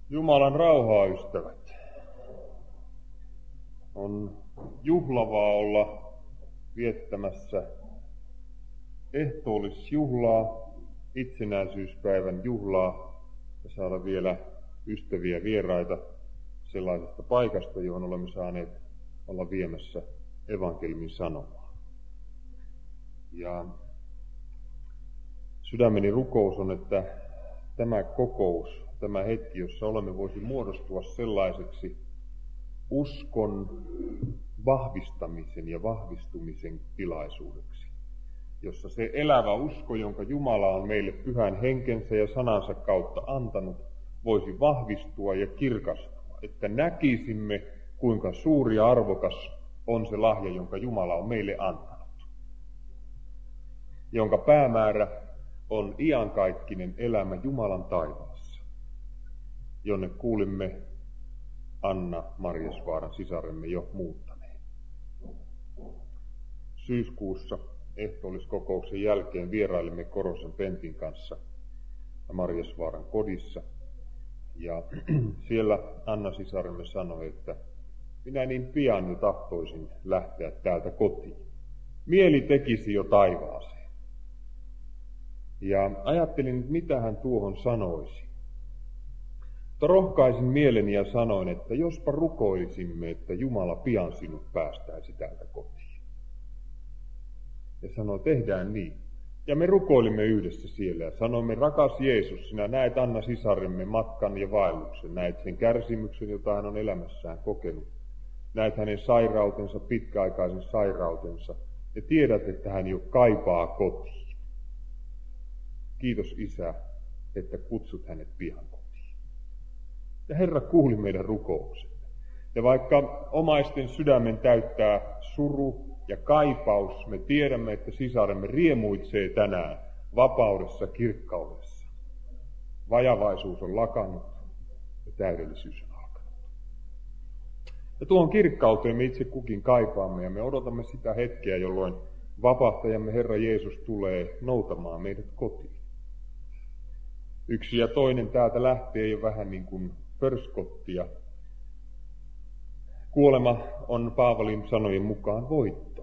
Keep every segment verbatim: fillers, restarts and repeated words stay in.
Jumalan rauhaa, ystävät. On juhlavaa olla viettämässä ehtoollisjuhlaa, itsenäisyyspäivän juhlaa ja saada vielä ystäviä vieraita sellaisesta paikasta, johon olemme saaneet olla viemässä evankeliumin sanomaa. Ja sydämeni rukous on, että tämä kokous, tämä hetki, jossa olemme, voisi muodostua sellaiseksi uskon vahvistamisen ja vahvistumisen tilaisuudeksi, jossa se elävä usko, jonka Jumala on meille pyhän henkensä ja sanansa kautta antanut, voisi vahvistua ja kirkastua, että näkisimme, kuinka suuri ja arvokas on se lahja, jonka Jumala on meille antanut, jonka päämäärä on iankaikkinen elämä Jumalan taivaassa, jonne kuulimme Anna Marjasvaaran sisaremme jo muuttaneen. Syyskuussa ehtoolliskokouksen jälkeen vierailimme Korosen Pentin kanssa Marjasvaaran kodissa. Ja siellä Anna sisaremme sanoi, että minä niin pian jo tahtoisin lähteä täältä kotiin. Mieli tekisi jo taivaaseen. Ja ajattelin, mitä hän tuohon sanoisi. Mutta rohkaisin mieleni ja sanoin, että jospa rukoilisimme, että Jumala pian sinut päästäisi täältä kotiin. Ja sanoi, tehdään niin. Ja me rukoilimme yhdessä siellä ja sanoimme, rakas Jeesus, sinä näet Anna sisaremme matkan ja vaelluksen, näet sen kärsimyksen, jota hän on elämässään kokenut. Näet hänen sairautensa, pitkäaikaisen sairautensa ja tiedät, että hän jo kaipaa kotiin. Kiitos Isä, että kutsut hänet pian kotiin. Ja Herra kuuli meidän rukoukset. Ja vaikka omaisten sydämen täyttää suru ja kaipaus, me tiedämme, että sisaremme riemuitsee tänään vapaudessa, kirkkaudessa. Vajavaisuus on lakannut ja täydellisyys on alkanut. Ja tuohon kirkkauteen me itse kukin kaipaamme ja me odotamme sitä hetkeä, jolloin vapahtajamme Herra Jeesus tulee noutamaan meidät kotiin. Yksi ja toinen täältä lähtee jo vähän niin kuin pörskottia. Kuolema on Paavalin sanojen mukaan voitto.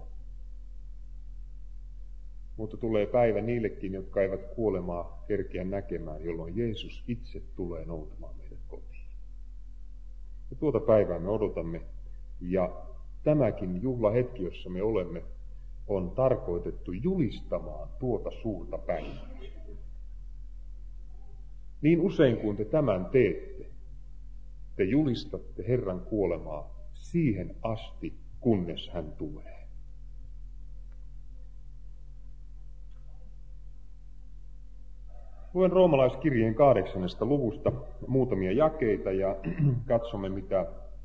Mutta tulee päivä niillekin, jotka eivät kuolemaa kerkeä näkemään, jolloin Jeesus itse tulee noutamaan meidät kotiin. Ja tuota päivää me odotamme, ja tämäkin juhlahetki, jossa me olemme, on tarkoitettu julistamaan tuota suurta päivää. Niin usein kuin te tämän teette, te julistatte Herran kuolemaa siihen asti, kunnes hän tulee. Luen roomalaiskirjeen kahdeksannesta luvusta muutamia jakeita ja katsomme, mitä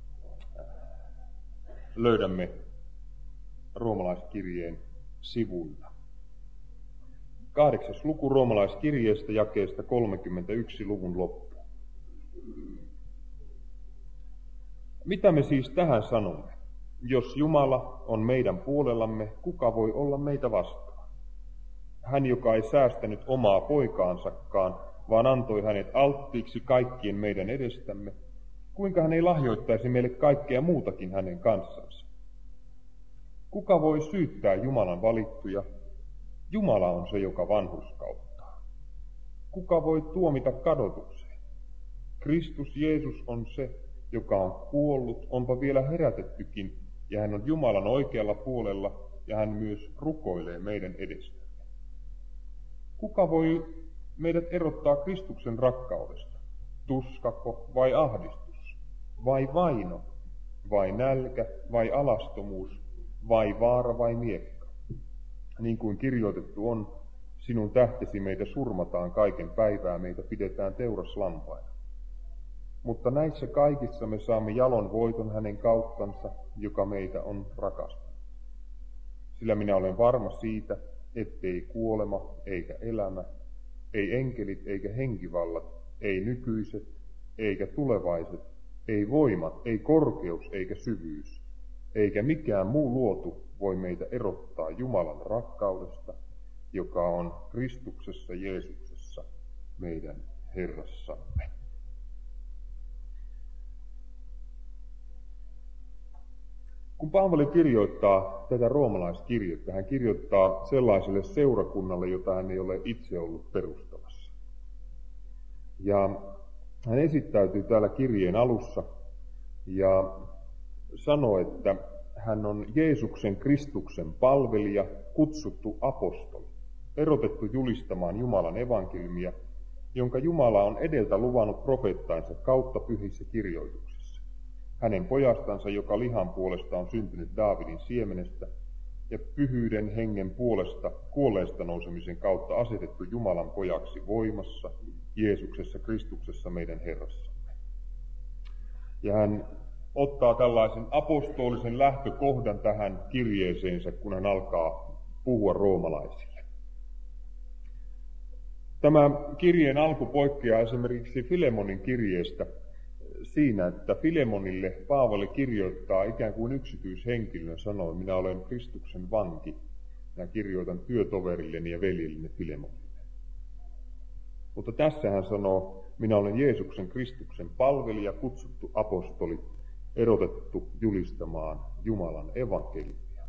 löydämme roomalaiskirjeen sivuilta. Kahdeksas luku roomalaiskirjeestä jakeesta kolmekymmentäyksi luvun loppu. Mitä me siis tähän sanomme? Jos Jumala on meidän puolellamme, kuka voi olla meitä vastaan? Hän, joka ei säästänyt omaa poikaansakaan, vaan antoi hänet alttiiksi kaikkien meidän edestämme, kuinka hän ei lahjoittaisi meille kaikkea muutakin hänen kanssansa? Kuka voi syyttää Jumalan valittuja? Jumala on se, joka vanhurskauttaa. Kuka voi tuomita kadotukseen? Kristus Jeesus on se, joka on kuollut, onpa vielä herätettykin, ja hän on Jumalan oikealla puolella, ja hän myös rukoilee meidän edestämme. Kuka voi meidät erottaa Kristuksen rakkaudesta? Tuskako vai ahdistus? Vai vaino? Vai nälkä? Vai alastomuus? Vai vaara vai miekka? Niin kuin kirjoitettu on, sinun tähtesi meitä surmataan kaiken päivää, meitä pidetään teuraslampaina. Mutta näissä kaikissa me saamme jalon voiton hänen kauttansa, joka meitä on rakastanut. Sillä minä olen varma siitä, ettei kuolema eikä elämä, ei enkelit eikä henkivallat, ei nykyiset eikä tulevaiset, ei voimat, ei korkeus eikä syvyys, eikä mikään muu luotu voi meitä erottaa Jumalan rakkaudesta, joka on Kristuksessa Jeesuksessa meidän Herrassamme. Paavali kirjoittaa tätä roomalaiskirjettä, hän kirjoittaa sellaiselle seurakunnalle, jota hän ei ole itse ollut perustamassa. Ja hän esittäytyy täällä kirjeen alussa ja sanoo, että hän on Jeesuksen Kristuksen palvelija, kutsuttu apostoli, erotettu julistamaan Jumalan evankeliumia, jonka Jumala on edeltä luvannut profeettainsa kautta pyhissä kirjoituksissa. Hänen pojastansa, joka lihan puolesta on syntynyt Daavidin siemenestä, ja pyhyyden hengen puolesta kuolleista nousemisen kautta asetettu Jumalan pojaksi voimassa, Jeesuksessa Kristuksessa meidän Herrassamme. Ja hän ottaa tällaisen apostolisen lähtökohdan tähän kirjeeseensä, kun hän alkaa puhua roomalaisille. Tämä kirjeen alku poikkeaa esimerkiksi Filemonin kirjeestä siinä, että Filemonille Paavali kirjoittaa ikään kuin yksityishenkilön sanoi, minä olen Kristuksen vanki, minä kirjoitan työtoverilleni ja veljelleni Filemonille. Mutta tässä hän sanoo, minä olen Jeesuksen Kristuksen palvelija, kutsuttu apostoli, erotettu julistamaan Jumalan evankeliumia.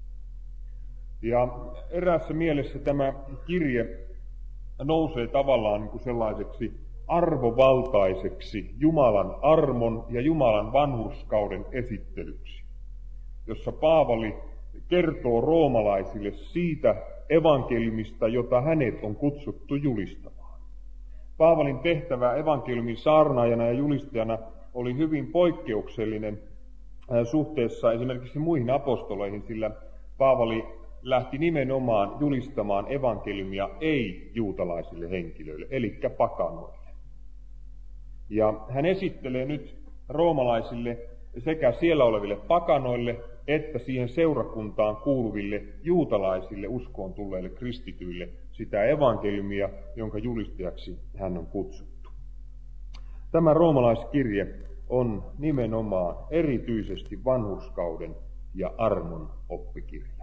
Ja eräässä mielessä tämä kirje nousee tavallaan niin kuin sellaiseksi arvovaltaiseksi Jumalan armon ja Jumalan vanhurskauden esittelyksi, jossa Paavali kertoo roomalaisille siitä evankeliumista, jota hänet on kutsuttu julistamaan. Paavalin tehtävä evankeliumin saarnaajana ja julistajana oli hyvin poikkeuksellinen suhteessa esimerkiksi muihin apostoleihin, sillä Paavali lähti nimenomaan julistamaan evankeliumia ei-juutalaisille henkilöille, eli pakanoille. Ja hän esittelee nyt roomalaisille sekä siellä oleville pakanoille että siihen seurakuntaan kuuluville juutalaisille uskoon tulleille kristityille sitä evankeliumia, jonka julistajaksi hän on kutsuttu. Tämä roomalaiskirje on nimenomaan erityisesti vanhurskauden ja armon oppikirja.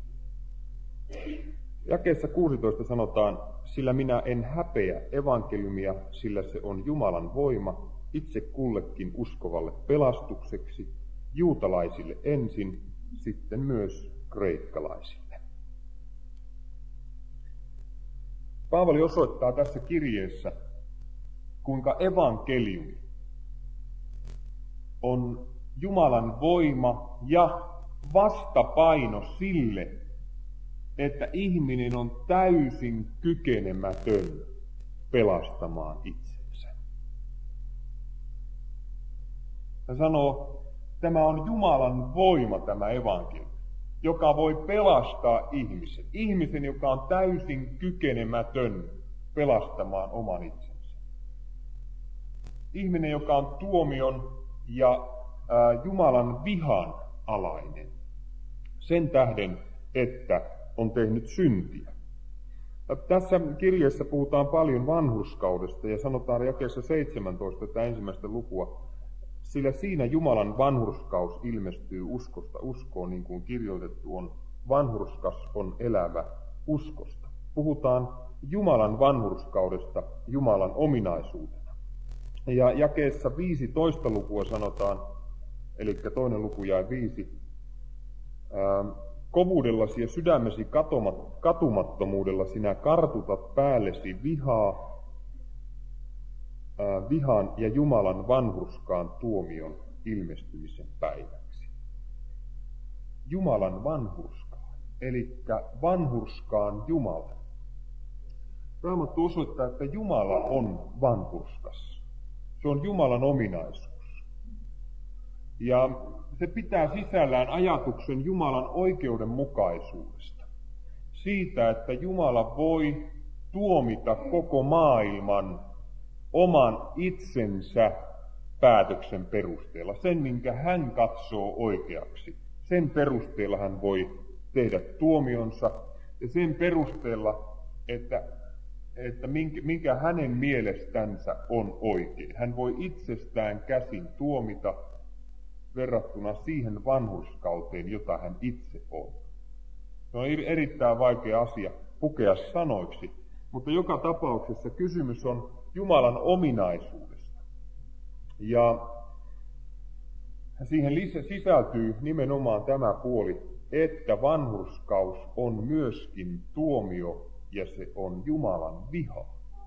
Jakeessa kuusitoista sanotaan, sillä minä en häpeä evankeliumia, sillä se on Jumalan voima itse kullekin uskovalle pelastukseksi, juutalaisille ensin, sitten myös kreikkalaisille. Paavali osoittaa tässä kirjeessä, kuinka evankeliumi on Jumalan voima ja vastapaino sille, että ihminen on täysin kykenemätön pelastamaan itsensä. Hän sanoo, tämä on Jumalan voima tämä evankeliumi, joka voi pelastaa ihmisen. Ihmisen, joka on täysin kykenemätön pelastamaan oman itsensä. Ihminen, joka on tuomion ja ää, Jumalan vihan alainen. Sen tähden, että on tehnyt syntiä. Tässä kirjassa puhutaan paljon vanhurskaudesta ja sanotaan jakeessa seitsemäntoista tätä ensimmäistä lukua, sillä siinä Jumalan vanhurskaus ilmestyy uskosta uskoon, niin kuin kirjoitettu on, vanhurskas on elävä uskosta. Puhutaan Jumalan vanhurskaudesta Jumalan ominaisuutena. Ja jakeessa viisitoista lukua sanotaan, eli toinen luku jae viisi, ää, kovuudellasi ja sydämesi katumattomuudella sinä kartutat päällesi vihaa, ää, vihan ja Jumalan vanhurskaan tuomion ilmestymisen päiväksi. Jumalan vanhurskaan, eli vanhurskaan Jumala. Raamattu osoittaa, että Jumala on vanhurskas. Se on Jumalan ominaisuus. Ja se pitää sisällään ajatuksen Jumalan oikeudenmukaisuudesta. Siitä, että Jumala voi tuomita koko maailman oman itsensä päätöksen perusteella. Sen, minkä hän katsoo oikeaksi. Sen perusteella hän voi tehdä tuomionsa. Ja sen perusteella, että, että minkä, minkä hänen mielestänsä on oikein. Hän voi itsestään käsin tuomita verrattuna siihen vanhurskauteen, jota hän itse on. Se on erittäin vaikea asia pukea sanoiksi, mutta joka tapauksessa kysymys on Jumalan ominaisuudesta. Ja siihen sisältyy nimenomaan tämä puoli, että vanhurskaus on myöskin tuomio ja se on Jumalan viha.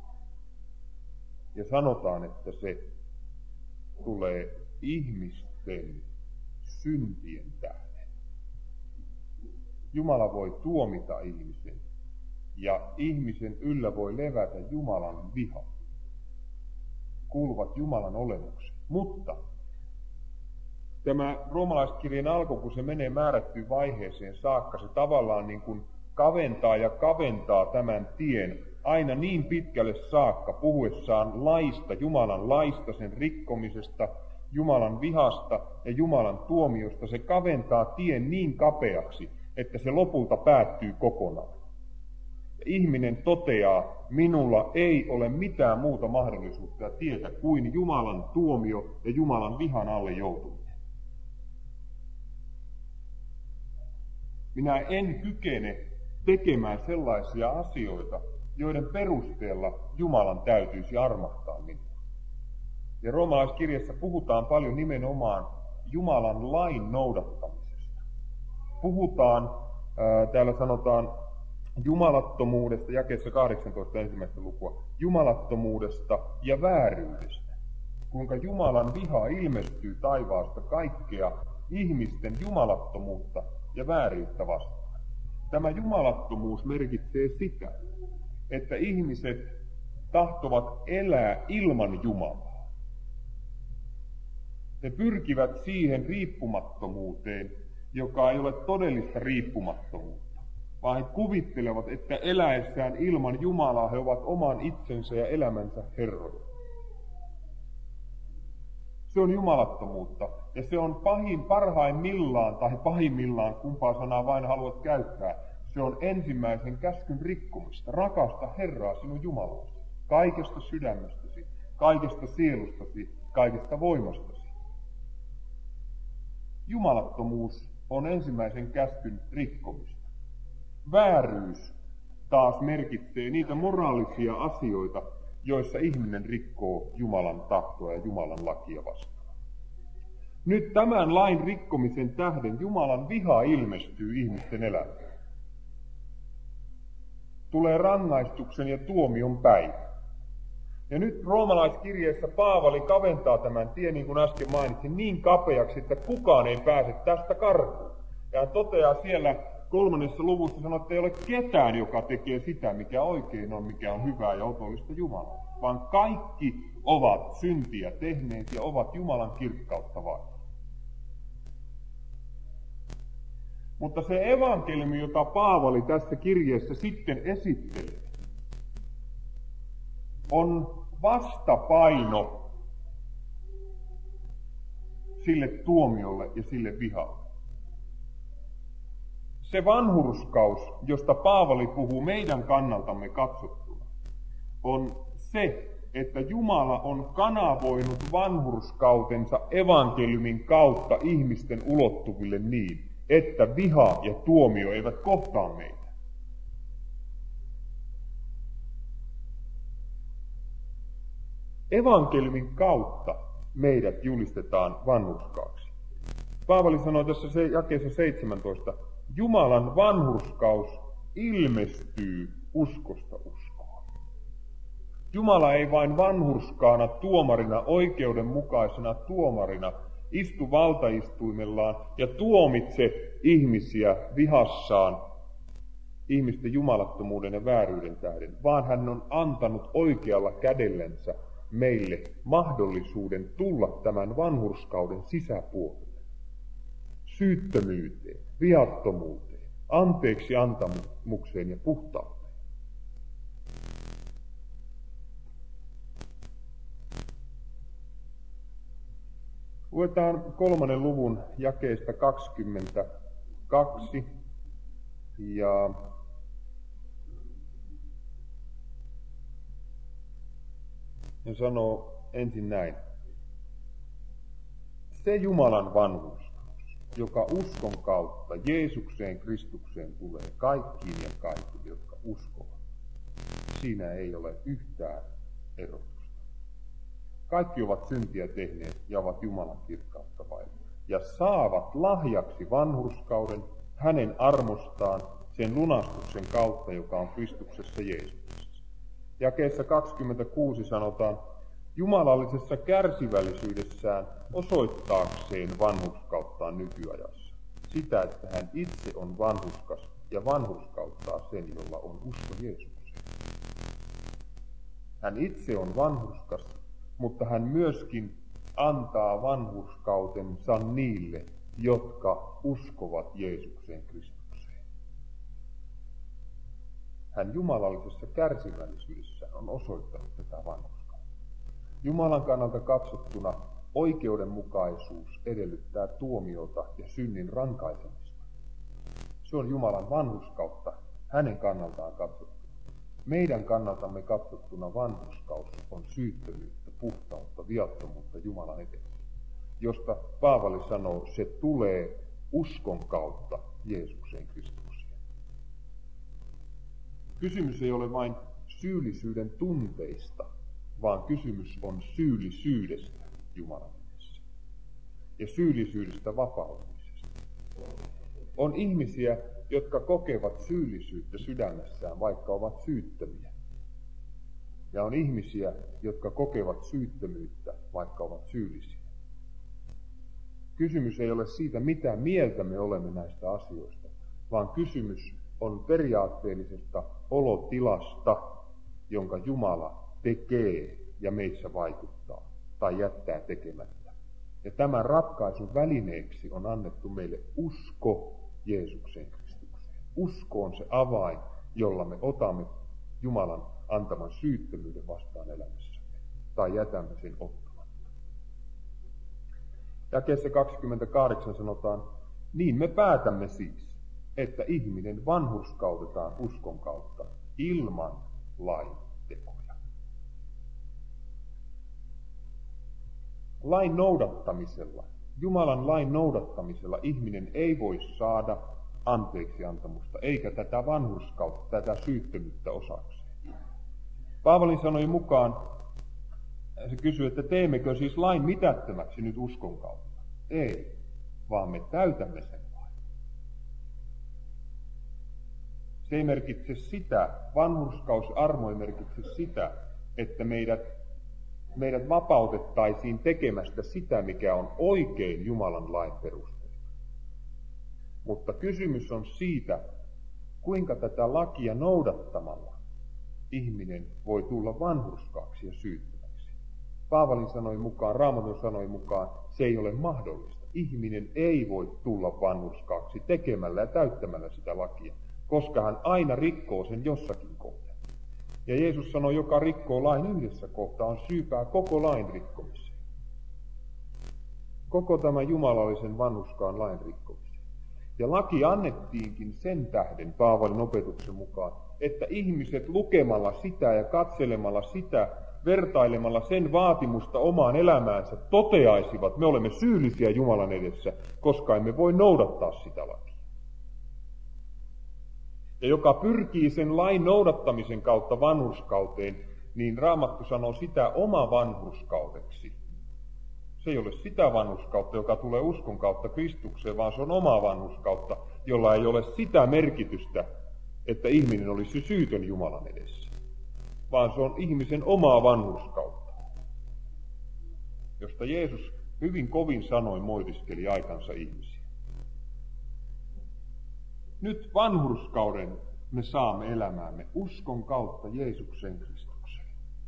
Ja sanotaan, että se tulee ihmisten syntien tähden. Jumala voi tuomita ihmisen ja ihmisen yllä voi levätä Jumalan viha. Kuuluvat Jumalan olemukseen. Mutta tämä roomalaiskirjan alku, kun se menee määrättyyn vaiheeseen saakka, se tavallaan niin kuin kaventaa ja kaventaa tämän tien aina niin pitkälle saakka, puhuessaan laista, Jumalan laista, sen rikkomisesta, Jumalan vihasta ja Jumalan tuomiosta. Se kaventaa tien niin kapeaksi, että se lopulta päättyy kokonaan. Ja ihminen toteaa, minulla ei ole mitään muuta mahdollisuutta ja tietä kuin Jumalan tuomio ja Jumalan vihan alle joutuminen. Minä en kykene tekemään sellaisia asioita, joiden perusteella Jumalan täytyisi armahtaa minua. Ja roomalaiskirjassa puhutaan paljon nimenomaan Jumalan lain noudattamisesta. Puhutaan, ää, täällä sanotaan jumalattomuudesta, jakeessa kahdeksantoista ensimmäistä lukua, jumalattomuudesta ja vääryydestä. Kuinka Jumalan viha ilmestyy taivaasta kaikkea ihmisten jumalattomuutta ja vääryyttä vastaan. Tämä jumalattomuus merkitsee sitä, että ihmiset tahtovat elää ilman Jumalaa. He pyrkivät siihen riippumattomuuteen, joka ei ole todellista riippumattomuutta, vaan he kuvittelevat, että eläessään ilman Jumalaa he ovat oman itsensä ja elämänsä herroja. Se on jumalattomuutta, ja se on pahin parhaimmillaan, tai pahimmillaan, kumpaa sanaa vain haluat käyttää, se on ensimmäisen käskyn rikkomista. Rakasta Herraa sinun Jumalasi, kaikesta sydämestäsi, kaikesta sielustasi, kaikesta voimastasi. Jumalattomuus on ensimmäisen käskyn rikkomista. Vääryys taas merkitsee niitä moraalisia asioita, joissa ihminen rikkoo Jumalan tahtoa ja Jumalan lakia vastaan. Nyt tämän lain rikkomisen tähden Jumalan viha ilmestyy ihmisten elämään. Tulee rangaistuksen ja tuomion päivä. Ja nyt roomalaiskirjeessä Paavali kaventaa tämän tien, niin kuin äsken mainitsin, niin kapeaksi, että kukaan ei pääse tästä karkuun. Ja hän toteaa siellä kolmannessa luvussa, sanoo, että ei ole ketään, joka tekee sitä, mikä oikein on, mikä on hyvää ja otollista Jumalaa. Vaan kaikki ovat syntiä tehneet ja ovat Jumalan kirkkautta vain. Mutta se evankeliumi, jota Paavali tässä kirjeessä sitten esittelee, on vastapaino sille tuomiolle ja sille vihalle. Se vanhurskaus, josta Paavali puhuu meidän kannaltamme katsottuna, on se, että Jumala on kanavoinut vanhurskautensa evankeliumin kautta ihmisten ulottuville niin, että viha ja tuomio eivät kohtaa meitä. Evankeliumin kautta meidät julistetaan vanhurskaaksi. Paavali sanoo tässä se jakeessa seitsemäntoista, Jumalan vanhurskaus ilmestyy uskosta uskoon. Jumala ei vain vanhurskaana tuomarina, oikeudenmukaisena tuomarina istu valtaistuimellaan ja tuomitse ihmisiä vihassaan ihmisten jumalattomuuden ja vääryyden tähden, vaan hän on antanut oikealla kädellänsä meille mahdollisuuden tulla tämän vanhurskauden sisäpuolelle, syyttömyyteen, viattomuuteen, anteeksi antamukseen ja puhtauteen. Luetaan kolmannen luvun jakeesta kaksikymmentäkaksi ja ja sanoo ensin näin. Se Jumalan vanhurskaus, joka uskon kautta Jeesukseen Kristukseen tulee kaikkiin ja kaikille, jotka uskovat, siinä ei ole yhtään erotusta. Kaikki ovat syntiä tehneet ja ovat Jumalan kirkkautta vailla. ja saavat lahjaksi vanhurskauden hänen armostaan sen lunastuksen kautta, joka on Kristuksessa Jeesuksessa. Jakeessa kaksikymmentäkuusi sanotaan, jumalallisessa kärsivällisyydessään osoittaakseen vanhurskauttaan nykyajassa. Sitä, että hän itse on vanhurskas ja vanhurskauttaa sen, jolla on usko Jeesukseen. Hän itse on vanhurskas, mutta hän myöskin antaa vanhurskautensa niille, jotka uskovat Jeesukseen Kristukseen. Hän jumalallisessa kärsivällisyydessä on osoittanut tätä vanhurskautta. Jumalan kannalta katsottuna oikeudenmukaisuus edellyttää tuomiota ja synnin rankaisemista. Se on Jumalan vanhurskautta hänen kannaltaan katsottuna. Meidän kannaltamme katsottuna vanhurskaus on syyttömyyttä, puhtautta, viattomuutta Jumalan edessä, josta Paavali sanoo, se tulee uskon kautta Jeesukseen Kristukseen. Kysymys ei ole vain syyllisyyden tunteista, vaan kysymys on syyllisyydestä Jumalan edessä ja syyllisyydestä vapautumisesta. On ihmisiä, jotka kokevat syyllisyyttä sydämessään, vaikka ovat syyttömiä. Ja on ihmisiä, jotka kokevat syyttömyyttä, vaikka ovat syyllisiä. Kysymys ei ole siitä, mitä mieltä me olemme näistä asioista, vaan kysymys on periaatteellisesta olotilasta, jonka Jumala tekee ja meissä vaikuttaa tai jättää tekemättä. Ja tämän ratkaisun välineeksi on annettu meille usko Jeesukseen Kristukseen. Usko on se avain, jolla me otamme Jumalan antaman syyttömyyden vastaan elämässämme tai jätämme sen ottamatta. Jakeessa kaksikymmentäkahdeksan sanotaan, niin me päätämme siis, että ihminen vanhurskautetaan uskon kautta ilman lain tekoja. Lain noudattamisella, Jumalan lain noudattamisella ihminen ei voi saada anteeksiantamusta, eikä tätä vanhurskautta, tätä syyttömyyttä osakseen. Paavalin sanojen mukaan, se kysyy, että teemmekö siis lain mitättömäksi nyt uskon kautta? Ei, vaan me täytämme sen lain. Se ei merkitse sitä, vanhurskausarmo ei merkitse sitä, että meidät meidät vapautettaisiin tekemästä sitä, mikä on oikein Jumalan lain perusteella. Mutta kysymys on siitä, kuinka tätä lakia noudattamalla ihminen voi tulla vanhurskaaksi ja syyttömäksi. Paavalin sanoi mukaan, Raamatun sanoi mukaan, se ei ole mahdollista. Ihminen ei voi tulla vanhurskaaksi tekemällä ja täyttämällä sitä lakia, koska hän aina rikkoo sen jossakin kohtaa. Ja Jeesus sanoi, joka rikkoo lain yhdessä kohtaa, on syypää koko lain rikkomiseen. Koko tämän jumalallisen vanhurskaan lain rikkomiseen. Ja laki annettiinkin sen tähden Paavalin opetuksen mukaan, että ihmiset lukemalla sitä ja katselemalla sitä, vertailemalla sen vaatimusta omaan elämäänsä, toteaisivat, me olemme syyllisiä Jumalan edessä, koska emme voi noudattaa sitä lakia. Ja joka pyrkii sen lain noudattamisen kautta vanhurskauteen, niin Raamattu sanoo sitä oma vanhurskaudeksi. Se ei ole sitä vanhurskautta, joka tulee uskon kautta Kristukseen, vaan se on omaa vanhurskautta, jolla ei ole sitä merkitystä, että ihminen olisi syytön Jumalan edessä. Vaan se on ihmisen omaa vanhurskautta, josta Jeesus hyvin kovin sanoin moitiskeli aikansa ihmisiä. Nyt vanhurskauden me saamme elämäämme uskon kautta Jeesuksen Kristukseen.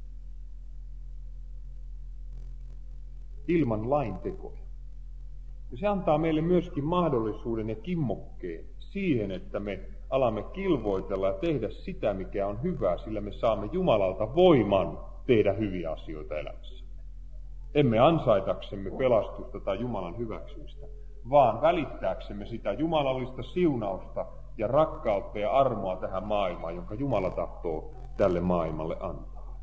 Ilman lain tekoja. Ja se antaa meille myöskin mahdollisuuden ja kimmokkeen siihen, että me alamme kilvoitella ja tehdä sitä, mikä on hyvää, sillä me saamme Jumalalta voiman tehdä hyviä asioita elämässä. Emme ansaitaksemme pelastusta tai Jumalan hyväksymistä, vaan välittääksemme sitä jumalallista siunausta ja rakkautta ja armoa tähän maailmaan, jonka Jumala tahtoo tälle maailmalle antaa.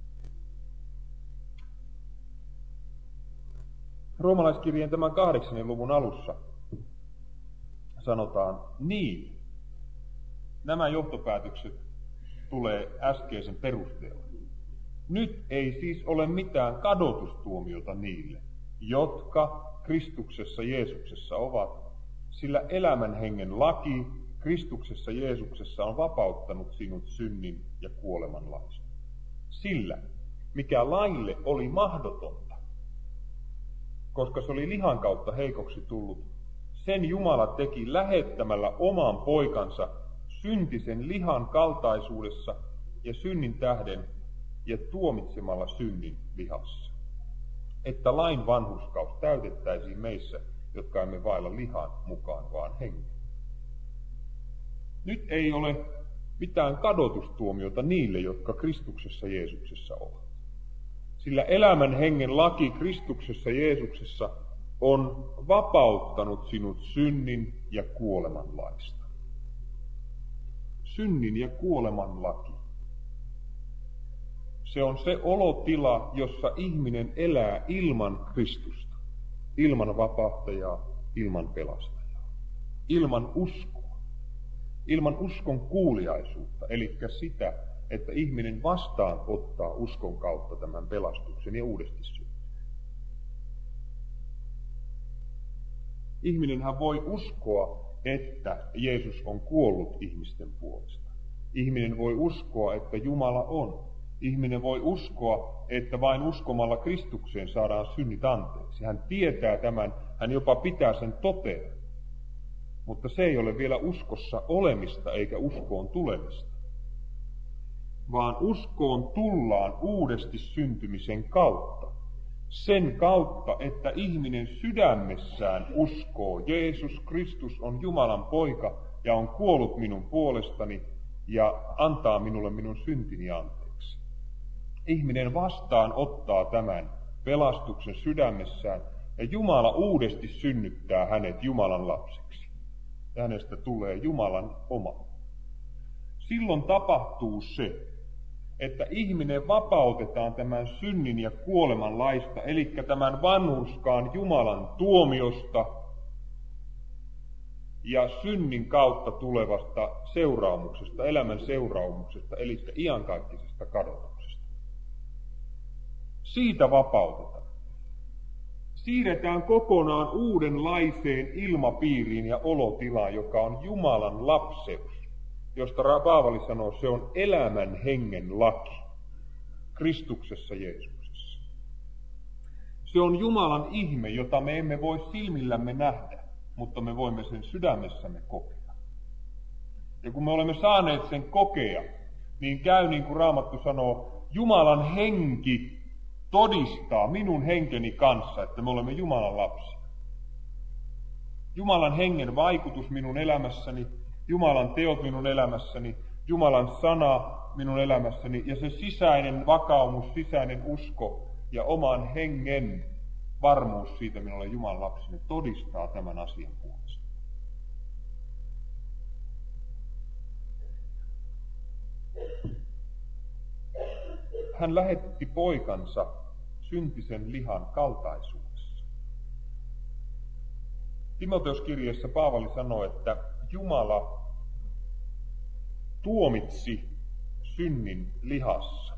Roomalaiskirjeen tämän kahdeksannen luvun alussa sanotaan niin. Nämä johtopäätökset tulee äskeisen perusteella. Nyt ei siis ole mitään kadotustuomiota niille, jotka Kristuksessa Jeesuksessa ovat, sillä elämän hengen laki Kristuksessa Jeesuksessa on vapauttanut sinut synnin ja kuoleman laista. Sillä, mikä laille oli mahdotonta, koska se oli lihan kautta heikoksi tullut, sen Jumala teki lähettämällä oman poikansa syntisen lihan kaltaisuudessa ja synnin tähden ja tuomitsemalla synnin lihassa, että lain vanhurskaus täytettäisiin meissä, jotka emme vailla lihan mukaan, vaan hengen. Nyt ei ole mitään kadotustuomiota niille, jotka Kristuksessa Jeesuksessa ovat. Sillä elämän hengen laki Kristuksessa Jeesuksessa on vapauttanut sinut synnin ja kuoleman laista. Synnin ja kuoleman laki. Se on se olotila, jossa ihminen elää ilman Kristusta, ilman vapahtajaa, ilman pelastajaa, ilman uskoa, ilman uskon kuuliaisuutta, eli sitä, että ihminen vastaan ottaa uskon kautta tämän pelastuksen ja uudesti syntyy. Ihminenhän voi uskoa, että Jeesus on kuollut ihmisten puolesta. Ihminen voi uskoa, että Jumala on. Ihminen voi uskoa, että vain uskomalla Kristukseen saadaan synnit anteeksi. Hän tietää tämän, hän jopa pitää sen toteen. Mutta se ei ole vielä uskossa olemista eikä uskoon tulemista. Vaan uskoon tullaan uudesti syntymisen kautta. Sen kautta, että ihminen sydämessään uskoo, Jeesus Kristus on Jumalan poika ja on kuollut minun puolestani ja antaa minulle minun syntini anteeksi. Ihminen vastaan ottaa tämän pelastuksen sydämessään ja Jumala uudesti synnyttää hänet Jumalan lapseksi. Ja hänestä tulee Jumalan oma. Silloin tapahtuu se, että ihminen vapautetaan tämän synnin ja kuoleman laista, eli tämän vanhurskaan Jumalan tuomiosta ja synnin kautta tulevasta seuraamuksesta, elämän seuraamuksesta, eli iankaikkisesta kadotuksesta. Siitä vapautetaan. Siirretään kokonaan uudenlaiseen ilmapiiriin ja olotilaan, joka on Jumalan lapseus, josta Paavali sanoo, se on elämän hengen laki Kristuksessa Jeesuksessa. Se on Jumalan ihme, jota me emme voi silmillämme nähdä, mutta me voimme sen sydämessämme kokea. Ja kun me olemme saaneet sen kokea, niin käy niin kuin Raamattu sanoo, Jumalan henki todistaa minun henkeni kanssa, että me olemme Jumalan lapsia. Jumalan hengen vaikutus minun elämässäni, Jumalan teot minun elämässäni, Jumalan sana minun elämässäni ja se sisäinen vakaumus, sisäinen usko ja oman hengen varmuus siitä minä olen Jumalan lapseni todistaa tämän asian puolesta. Hän lähetti poikansa syntisen lihan kaltaisuudessa. Timoteuskirjeessä Paavali sanoi, että Jumala tuomitsi synnin lihassa.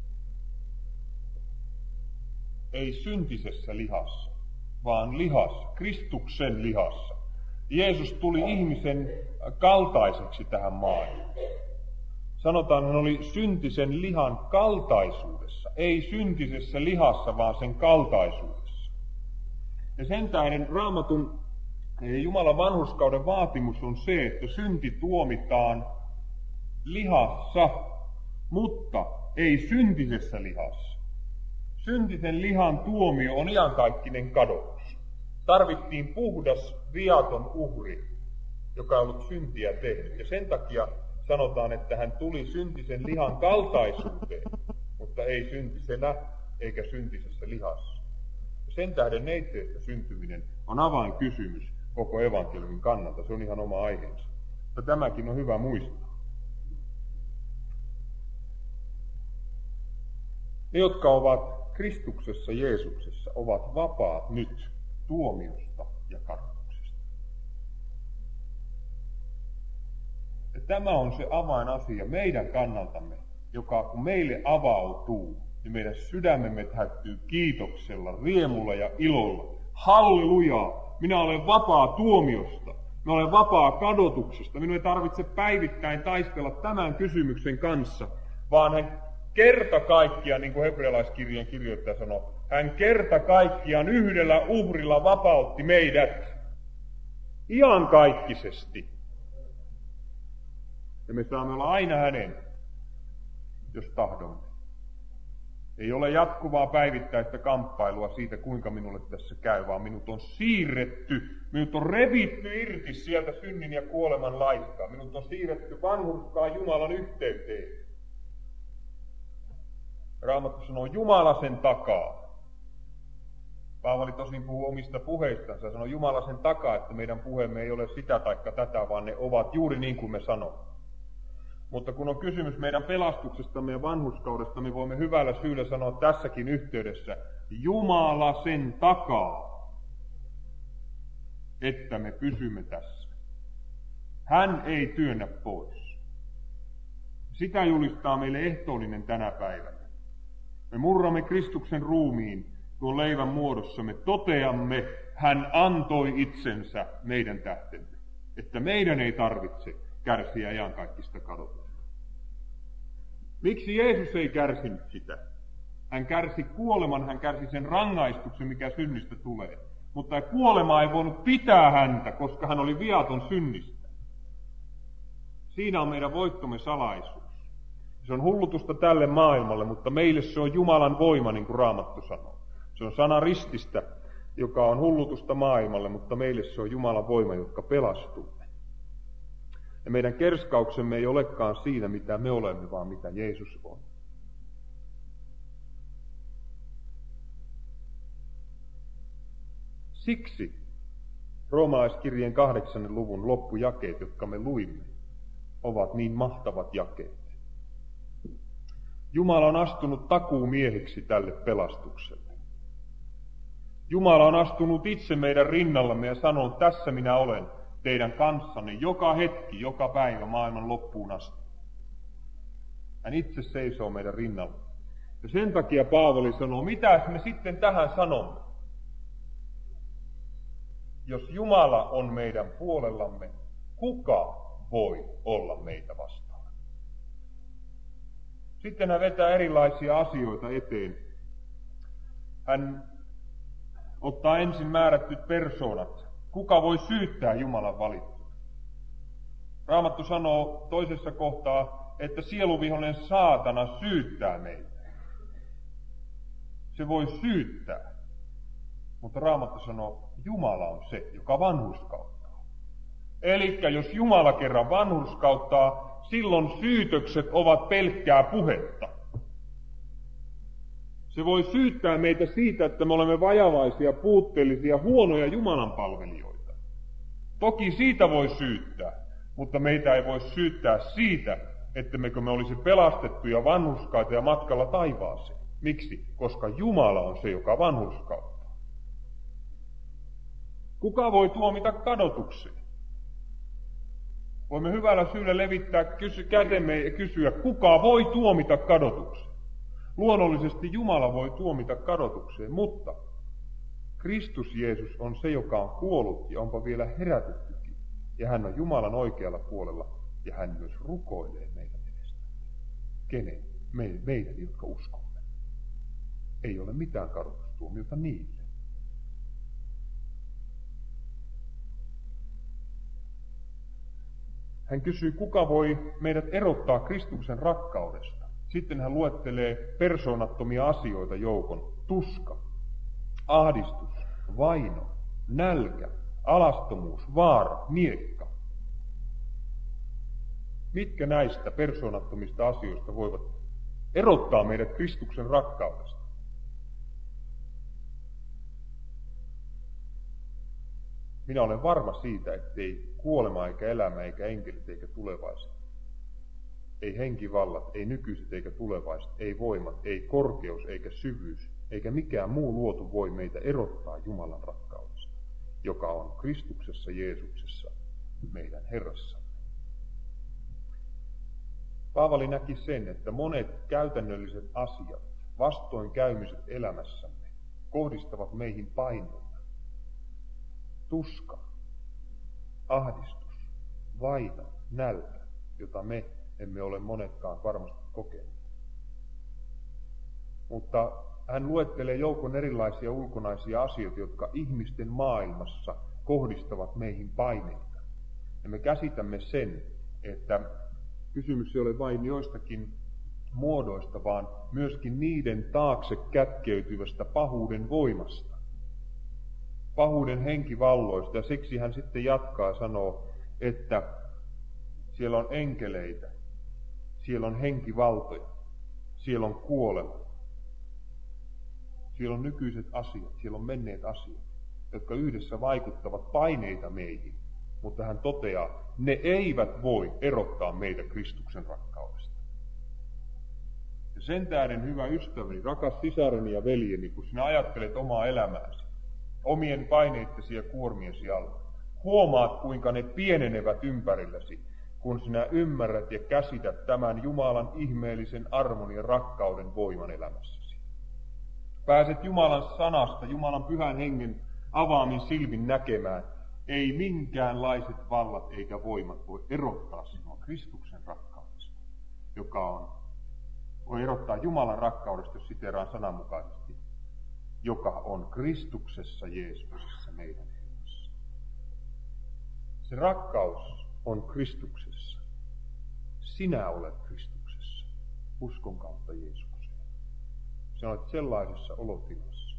Ei syntisessä lihassa, vaan lihassa, Kristuksen lihassa. Jeesus tuli ihmisen kaltaiseksi tähän maailmaan. Sanotaan, hän oli syntisen lihan kaltaisuudessa, ei syntisessä lihassa, vaan sen kaltaisuudessa. Ja sen tähden Raamatun Jumalan vanhurskauden vaatimus on se, että synti tuomitaan lihassa, mutta ei syntisessä lihassa. Syntisen lihan tuomio on iankaikkinen kadotus. Tarvittiin puhdas, viaton uhri, joka on ollut syntiä tehnyt. Ja sen takia sanotaan, että hän tuli syntisen lihan kaltaisuuteen, mutta ei syntisenä eikä syntisessä lihassa. Ja sen tähden neitseestä syntyminen on avainkysymys koko evankeliumin kannalta. Se on ihan oma aiheensa. Mutta tämäkin on hyvä muistaa. Ne, jotka ovat Kristuksessa Jeesuksessa, ovat vapaat nyt tuomiosta ja kadotuksesta. Ja tämä on se avainasia meidän kannaltamme, joka kun meille avautuu niin meidän sydämemme täyttyy kiitoksella, riemulla ja ilolla. Hallelujaa! Minä olen vapaa tuomiosta. Minä olen vapaa kadotuksesta. Minun ei tarvitse päivittäin taistella tämän kysymyksen kanssa, vaan hän kerta kaikkiaan, niin kuin hebrealaiskirjeen kirjoittaja sanoi, hän kerta kaikkiaan yhdellä uhrilla vapautti meidät iankaikkisesti. Ja me saamme olla aina hänen, jos tahdomme. Ei ole jatkuvaa päivittäistä kamppailua siitä, kuinka minulle tässä käy, vaan minut on siirretty, minut on revitty irti sieltä synnin ja kuoleman laista. Minut on siirretty vanhurskaan Jumalan yhteyteen. Raamattu sanoo, Jumala sen takaa. Paavali tosin puhuu omista puheistansa, sanoo Jumala sen takaa, että meidän puheemme ei ole sitä taikka tätä, vaan ne ovat juuri niin kuin me sanomme. Mutta kun on kysymys meidän pelastuksestamme ja vanhurskaudesta, me voimme hyvällä syyllä sanoa tässäkin yhteydessä, Jumala sen takaa, että me pysymme tässä. Hän ei työnnä pois. Sitä julistaa meille ehtoollinen tänä päivänä. Me murramme Kristuksen ruumiin tuon leivän muodossa, me toteamme, hän antoi itsensä meidän tähtemme, että meidän ei tarvitse kärsiä iankaikkista kadotusta. Miksi Jeesus ei kärsinyt sitä? Hän kärsi kuoleman, hän kärsi sen rangaistuksen, mikä synnistä tulee. Mutta kuolema ei voinut pitää häntä, koska hän oli viaton synnistä. Siinä on meidän voittomme salaisuus. Se on hullutusta tälle maailmalle, mutta meille se on Jumalan voima, niin kuin Raamattu sanoo. Se on sana rististä, joka on hullutusta maailmalle, mutta meille se on Jumalan voima, jotka pelastuu. Ja meidän kerskauksemme ei olekaan siinä, mitä me olemme, vaan mitä Jeesus on. Siksi roomalaiskirjeen kahdeksannen luvun loppujakeet, jotka me luimme, ovat niin mahtavat jakeet. Jumala on astunut takuumieheksi tälle pelastukselle. Jumala on astunut itse meidän rinnallamme ja sanonut, tässä minä olen teidän kanssanne joka hetki, joka päivä maailman loppuun asti. Hän itse seisoo meidän rinnalla. Ja sen takia Paavali sanoo, mitä me sitten tähän sanomme? Jos Jumala on meidän puolellamme, kuka voi olla meitä vastaan? Sitten hän vetää erilaisia asioita eteen. Hän ottaa ensin määrättyt persoonat. Kuka voi syyttää Jumalan valittua? Raamattu sanoo toisessa kohtaa, että sieluvihollinen saatana syyttää meitä. Se voi syyttää. Mutta Raamattu sanoo, Jumala on se, joka vanhurskauttaa. Elikkä jos Jumala kerran vanhurskauttaa, silloin syytökset ovat pelkkää puhetta. Se voi syyttää meitä siitä, että me olemme vajavaisia, puutteellisia, huonoja Jumalan palvelijoita. Toki siitä voi syyttää, mutta meitä ei voi syyttää siitä, että mekö me olisi pelastettuja vanhurskaita ja matkalla taivaaseen. Miksi? Koska Jumala on se, joka vanhurskauttaa. Kuka voi tuomita kadotukseen? Voimme hyvällä syyllä levittää kysy- kätemme ja kysyä, kuka voi tuomita kadotukseen? Luonnollisesti Jumala voi tuomita kadotukseen, mutta Kristus Jeesus on se, joka on kuollut ja onpa vielä herätettykin. Ja hän on Jumalan oikealla puolella ja hän myös rukoilee meidän edestä. Kenen? Me, meidän, jotka uskomme. Ei ole mitään kadotustuomiota niille. Hän kysyy, kuka voi meidät erottaa Kristuksen rakkaudesta. Sitten hän luettelee persoonattomia asioita joukon. Tuska, ahdistus, vaino, nälkä, alastomuus, vaara, miekka. Mitkä näistä persoonattomista asioista voivat erottaa meidät Kristuksen rakkaudesta? Minä olen varma siitä, ettei kuolema eikä elämä eikä enkelit eikä tulevaiset, ei henkivallat, ei nykyiset eikä tulevaiset, ei voimat, ei korkeus eikä syvyys, eikä mikään muu luotu voi meitä erottaa Jumalan rakkaudesta, joka on Kristuksessa Jeesuksessa, meidän Herrassamme. Paavali näki sen, että monet käytännölliset asiat vastoinkäymiset elämässämme kohdistavat meihin paineita. Tuska, ahdistus, vaino, nälkä, jota me emme ole monetkaan varmasti kokeneet. Mutta hän luettelee joukon erilaisia ulkonaisia asioita, jotka ihmisten maailmassa kohdistavat meihin paineita. Ja me käsitämme sen, että kysymys ei ole vain joistakin muodoista, vaan myöskin niiden taakse kätkeytyvästä pahuuden voimasta. Pahuuden henkivalloista, ja siksi hän sitten jatkaa ja sanoo, että siellä on enkeleitä, siellä on henkivaltoja, siellä on kuolema, siellä on nykyiset asiat, siellä on menneet asiat, jotka yhdessä vaikuttavat paineita meihin, mutta hän toteaa, ne eivät voi erottaa meitä Kristuksen rakkaudesta. Ja sen tähden, hyvä ystäväni, rakas sisareni ja veljeni, kun sinä ajattelet omaa elämääsi, omien paineittesi ja kuormiesi alla, huomaat, kuinka ne pienenevät ympärilläsi, kun sinä ymmärrät ja käsität tämän Jumalan ihmeellisen armon ja rakkauden voiman elämässäsi. Pääset Jumalan sanasta, Jumalan pyhän hengen avaamin silmin näkemään, ei minkäänlaiset vallat eikä voimat voi erottaa sinua Kristuksen rakkaudesta, joka on, voi erottaa Jumalan rakkaudesta, jos siteeraan sananmukaisesti, joka on Kristuksessa Jeesuksessa meidän hengissä. Se rakkaus on Kristuksessa. Sinä olet Kristuksessa, uskon kautta Jeesukseen. Sinä olet sellaisessa olotilassa,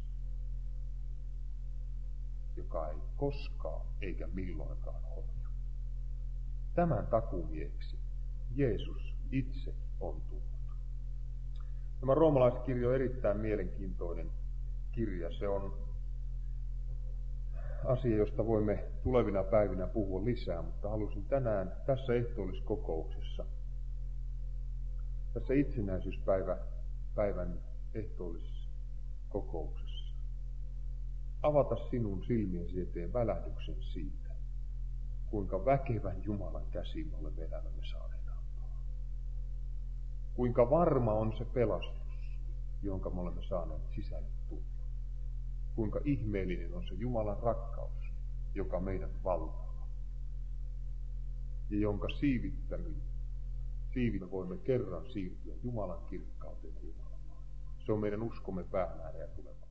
joka ei koskaan eikä milloinkaan horju. Tämän takuumieheksi Jeesus itse on tullut. Tämä roomalaiskirja on erittäin mielenkiintoinen kirja. Se on asia, josta voimme tulevina päivinä puhua lisää, mutta halusin tänään tässä ehtoolliskokouksessa, tässä itsenäisyyspäivän ehtoolliskokouksessa, avata sinun silmiesi eteen välähdyksen siitä, kuinka väkevän Jumalan käsiin olemme elämämme saaneet antaa. Kuinka varma on se pelastus, jonka me olemme saaneet sisälle tulla. Kuinka ihmeellinen on se Jumalan rakkaus, joka meidät valtaa. Ja jonka siivittämin, siivillä voimme kerran siirtyä Jumalan kirkkauteen ja Jumalan maailmaan. Se on meidän uskomme päämäärä ja tulevaisuus.